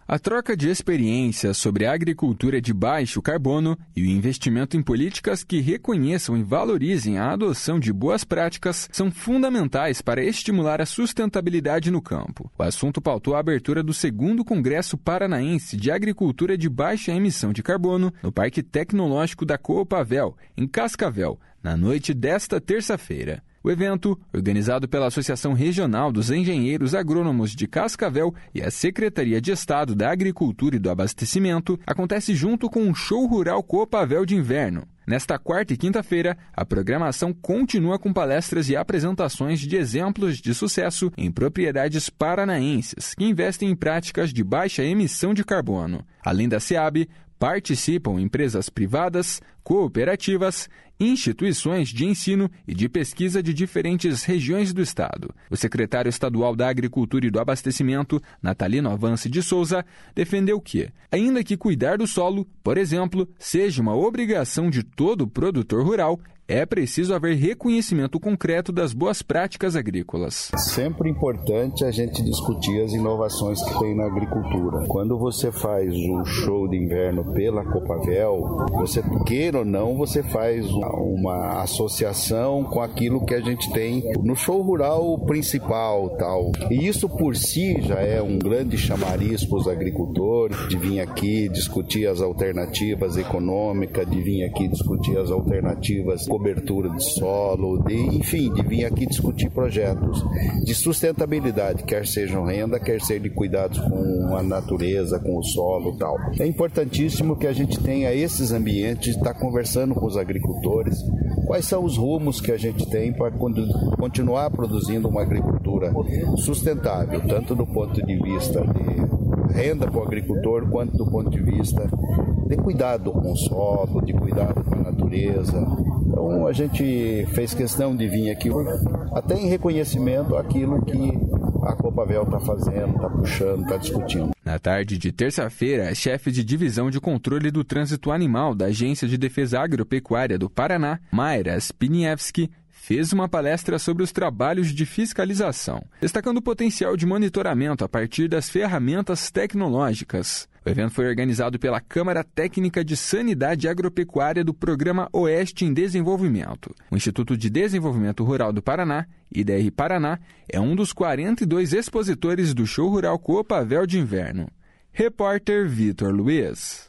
A troca de experiências sobre a agricultura de baixo carbono e o investimento em políticas que reconheçam e valorizem a adoção de boas práticas são fundamentais para estimular a sustentabilidade no campo. O assunto pautou a abertura do 2º Congresso Paranaense de Agricultura de Baixa Emissão de Carbono no Parque Tecnológico da Coopavel, em Cascavel, na noite desta terça-feira. O evento, organizado pela Associação Regional dos Engenheiros Agrônomos de Cascavel e a Secretaria de Estado da Agricultura e do Abastecimento, acontece junto com o Show Rural Coopavel de Inverno. Nesta quarta e quinta-feira, a programação continua com palestras e apresentações de exemplos de sucesso em propriedades paranaenses que investem em práticas de baixa emissão de carbono. Além da SEAB, participam empresas privadas, cooperativas, instituições de ensino e de pesquisa de diferentes regiões do estado. O secretário estadual da Agricultura e do Abastecimento, Natalino Avance de Souza, defendeu que, ainda que cuidar do solo, por exemplo, seja uma obrigação de todo produtor rural, é preciso haver reconhecimento concreto das boas práticas agrícolas. Sempre importante a gente discutir as inovações que tem na agricultura. Quando você faz um show de inverno pela Coopavel, você queira ou não, você faz uma associação com aquilo que a gente tem no show rural principal, tal. E isso por si já é um grande chamariz para os agricultores de vir aqui discutir as alternativas econômicas, de vir aqui discutir as alternativas cobertura de solo, de vir aqui discutir projetos de sustentabilidade, quer sejam renda, quer seja de cuidados com a natureza, com o solo e tal. É importantíssimo que a gente tenha esses ambientes de estar conversando com os agricultores, quais são os rumos que a gente tem para continuar produzindo uma agricultura sustentável, tanto do ponto de vista de renda para o agricultor, quanto do ponto de vista de cuidado com o solo, de cuidado com a natureza. Então a gente fez questão de vir aqui até em reconhecimento àquilo que a Coopavel está fazendo, está puxando, está discutindo. Na tarde de terça-feira, a chefe de divisão de controle do trânsito animal da Agência de Defesa Agropecuária do Paraná, Mayra Spiniewski, fez uma palestra sobre os trabalhos de fiscalização, destacando o potencial de monitoramento a partir das ferramentas tecnológicas. O evento foi organizado pela Câmara Técnica de Sanidade Agropecuária do Programa Oeste em Desenvolvimento. O Instituto de Desenvolvimento Rural do Paraná, IDR Paraná, é um dos 42 expositores do Show Rural Coopavel de Inverno. Repórter Vitor Luiz.